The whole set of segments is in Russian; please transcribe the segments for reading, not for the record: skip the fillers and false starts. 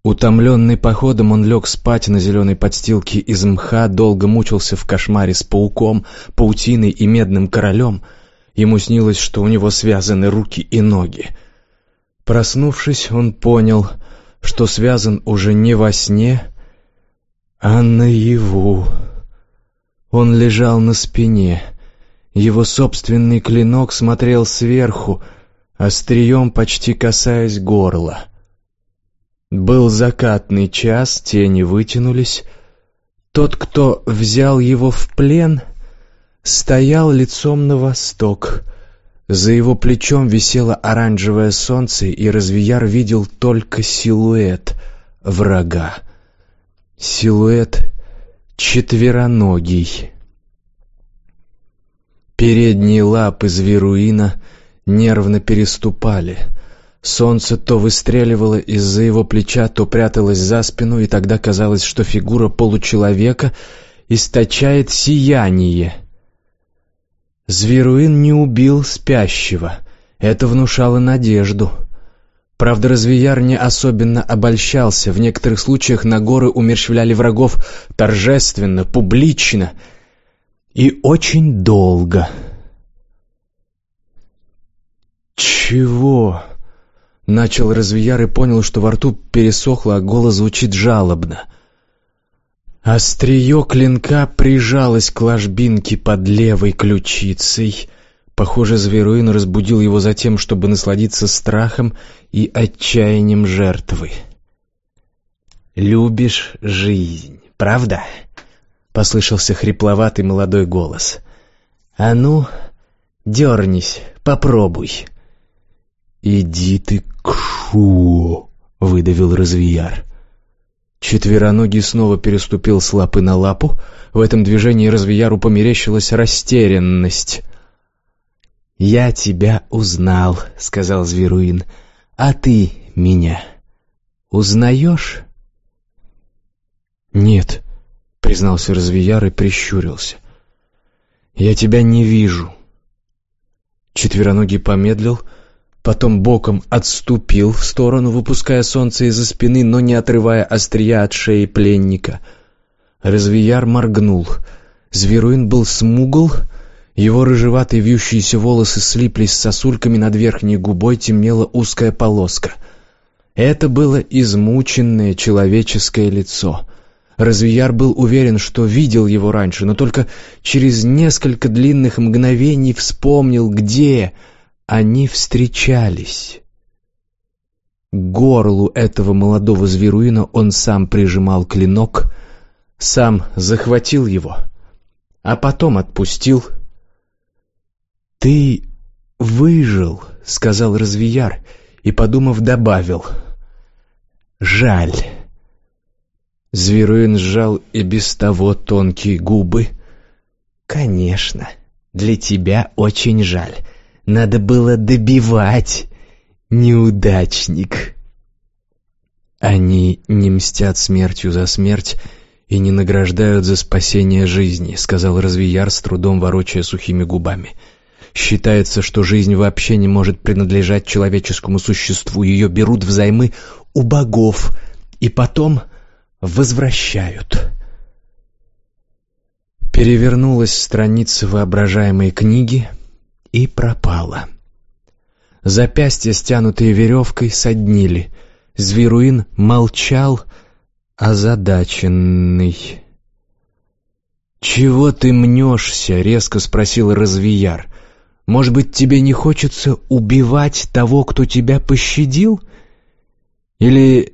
Утомленный походом, он лег спать на зеленой подстилке из мха, долго мучился в кошмаре с пауком, паутиной и медным королем. Ему снилось, что у него связаны руки и ноги. Проснувшись, он понял, что связан уже не во сне, а наяву. Он лежал на спине. Его собственный клинок смотрел сверху, острием почти касаясь горла. Был закатный час, тени вытянулись. Тот, кто взял его в плен, стоял лицом на восток. За его плечом висело оранжевое солнце, и Развияр видел только силуэт врага. Силуэт четвероногий. Передние лапы Зверуина нервно переступали. Солнце то выстреливало из-за его плеча, то пряталось за спину, и тогда казалось, что фигура получеловека источает сияние. Зверуин не убил спящего. Это внушало надежду. Правда, Развияр не особенно обольщался. В некоторых случаях Нагоры умерщвляли врагов торжественно, публично и очень долго. «Чего?» — начал Развияр и понял, что во рту пересохло, а голос звучит жалобно. Острие клинка прижалось к ложбинке под левой ключицей. Похоже, Зверуин разбудил его за тем, чтобы насладиться страхом и отчаянием жертвы. «Любишь жизнь, правда?» — послышался хрипловатый молодой голос. «А ну, дернись, попробуй». «Иди ты к шу!» — выдавил Развияр. Четвероногий снова переступил с лапы на лапу. В этом движении Развияру померещилась растерянность. «Я тебя узнал», — сказал Зверуин. «А ты меня узнаешь?» «Нет», — признался Развияр и прищурился. «Я тебя не вижу». Четвероногий помедлил, потом боком отступил в сторону, выпуская солнце из-за спины, но не отрывая острия от шеи пленника. Развияр моргнул. Зверуин был смугл, его рыжеватые вьющиеся волосы слиплись с сосульками, над верхней губой темнела узкая полоска. Это было измученное человеческое лицо. Развияр был уверен, что видел его раньше, но только через несколько длинных мгновений вспомнил, где они встречались. К горлу этого молодого Зверуина он сам прижимал клинок, сам захватил его, а потом отпустил. «Ты выжил», — сказал Развияр, и, подумав, добавил: «Жаль». Зверуин сжал и без того тонкие губы. «Конечно, для тебя очень жаль. Надо было добивать, неудачник». «Они не мстят смертью за смерть и не награждают за спасение жизни», — сказал Развияр, с трудом ворочая сухими губами. «Считается, что жизнь вообще не может принадлежать человеческому существу. Ее берут взаймы у богов и потом возвращают». Перевернулась страница воображаемой книги и пропала. Запястья, стянутые веревкой, соднили. Зверуин молчал, озадаченный. «Чего ты мнешься?» — резко спросил Развияр. «Может быть, тебе не хочется убивать того, кто тебя пощадил? Или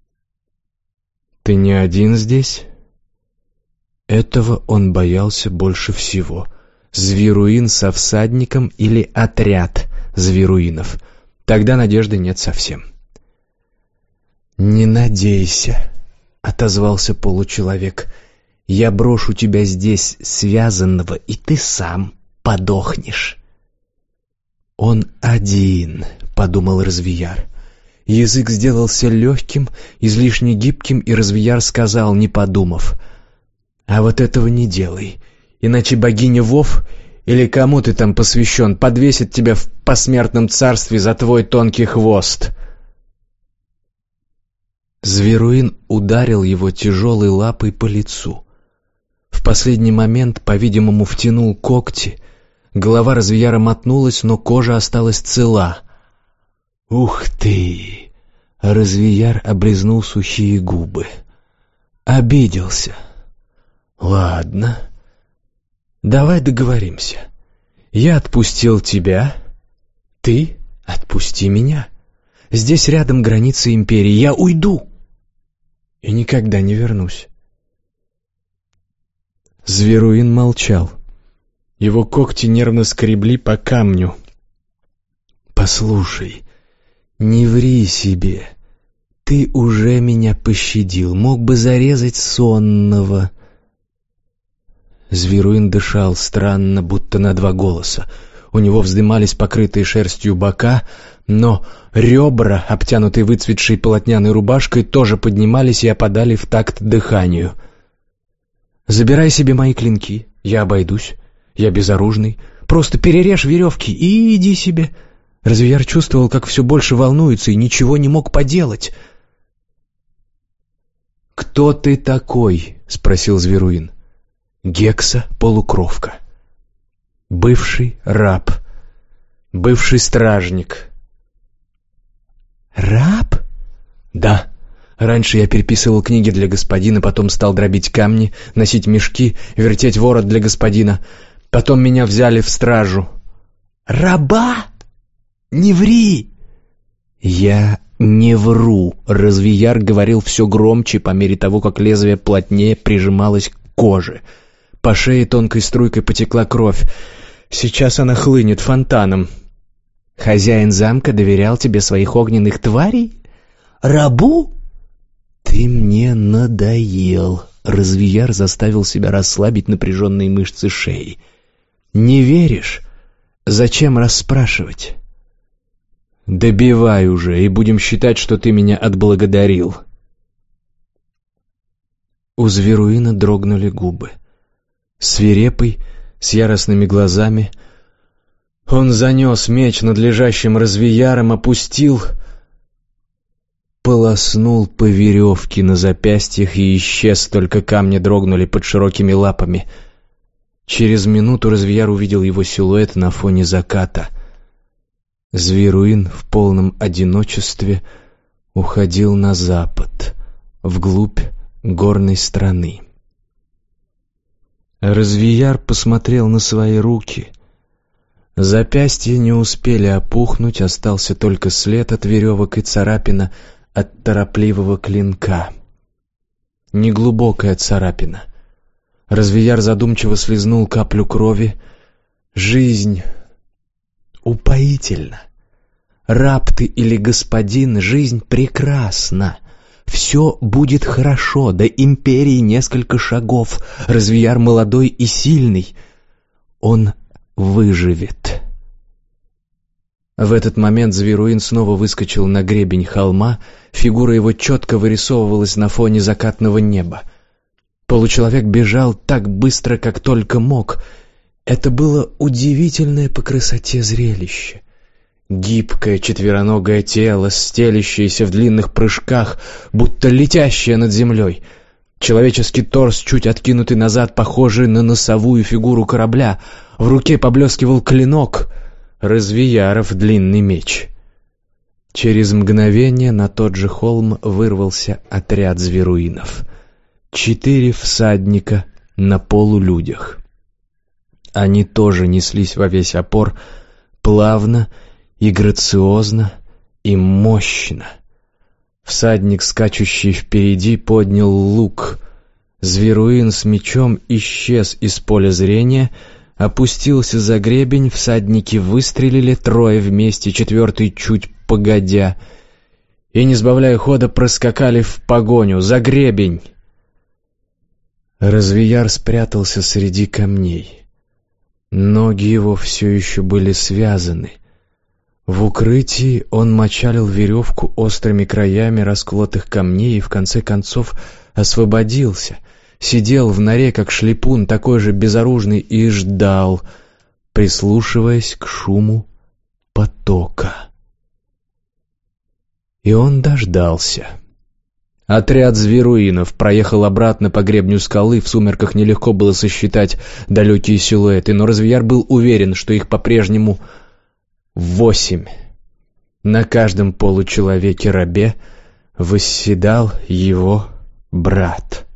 ты не один здесь?» Этого он боялся больше всего. Зверуин со всадником или отряд зверуинов. Тогда надежды нет совсем. «Не надейся», — отозвался получеловек. «Я брошу тебя здесь связанного, и ты сам подохнешь». «Он один», — подумал Развияр. Язык сделался легким, излишне гибким, и Развияр сказал, не подумав: «А вот этого не делай, иначе богиня Вов, или кому ты там посвящен, подвесит тебя в посмертном царстве за твой тонкий хвост». Зверуин ударил его тяжелой лапой по лицу. В последний момент, по-видимому, втянул когти. Голова Развияра мотнулась, но кожа осталась цела. «Ух ты!» Развияр облизнул сухие губы. Обиделся. «Ладно. Давай договоримся. Я отпустил тебя, ты отпусти меня. Здесь рядом граница империи. Я уйду и никогда не вернусь». Зверуин молчал. Его когти нервно скребли по камню. «Послушай, не ври себе. Ты уже меня пощадил. Мог бы зарезать сонного». Зверуин дышал странно, будто на два голоса. У него вздымались покрытые шерстью бока, но ребра, обтянутые выцветшей полотняной рубашкой, тоже поднимались и опадали в такт дыханию. «Забирай себе мои клинки, я обойдусь. Я безоружный. Просто перережь веревки и иди себе». Развияр чувствовал, как все больше волнуется, и ничего не мог поделать. «Кто ты такой?» — спросил Зверуин. «Гекса — полукровка. Бывший раб. Бывший стражник». «Раб?» «Да. Раньше я переписывал книги для господина, потом стал дробить камни, носить мешки, вертеть ворот для господина. Потом меня взяли в стражу». «Раба? Не ври!» «Я не вру», — Развияр говорил все громче по мере того, как лезвие плотнее прижималось к коже. По шее тонкой струйкой потекла кровь. Сейчас она хлынет фонтаном. «Хозяин замка доверял тебе своих огненных тварей? Рабу?» «Ты мне надоел», — Развияр заставил себя расслабить напряженные мышцы шеи. «Не веришь? Зачем расспрашивать?» «Добивай уже, и будем считать, что ты меня отблагодарил». У Зверуина дрогнули губы. Свирепый, с яростными глазами, он занес меч над лежащим Развияром, опустил, полоснул по веревке на запястьях и исчез, только камни дрогнули под широкими лапами. Через минуту Развияр увидел его силуэт на фоне заката. Зверуин в полном одиночестве уходил на запад, вглубь горной страны. Развияр посмотрел на свои руки. Запястья не успели опухнуть, остался только след от веревок и царапина от торопливого клинка. Неглубокая царапина. Развияр задумчиво слизнул каплю крови. Жизнь упоительна. Раб ты или господин, жизнь прекрасна. Все будет хорошо, до империи несколько шагов. Развияр молодой и сильный. Он выживет. В этот момент Зверуин снова выскочил на гребень холма. Фигура его четко вырисовывалась на фоне закатного неба. Получеловек бежал так быстро, как только мог. Это было удивительное по красоте зрелище. Гибкое четвероногое тело, стелящееся в длинных прыжках, будто летящее над землей. Человеческий торс, чуть откинутый назад, похожий на носовую фигуру корабля. В руке поблескивал клинок, Развияров длинный меч. Через мгновение на тот же холм вырвался отряд зверуинов. 4 всадника на полулюдях. Они тоже неслись во весь опор, плавно и грациозно, и мощно. Всадник, скачущий впереди, поднял лук. Зверуин с мечом исчез из поля зрения, опустился за гребень, всадники выстрелили, 3 вместе, 4 чуть погодя, и, не сбавляя хода, проскакали в погоню, за гребень. Развияр спрятался среди камней. Ноги его все еще были связаны. В укрытии он мочалил веревку острыми краями расколотых камней и в конце концов освободился. Сидел в норе, как шлепун, такой же безоружный, и ждал, прислушиваясь к шуму потока. И он дождался. Отряд зверуинов проехал обратно по гребню скалы, в сумерках нелегко было сосчитать далекие силуэты, но Развияр был уверен, что их по-прежнему 8. На каждом получеловеке-рабе восседал его брат.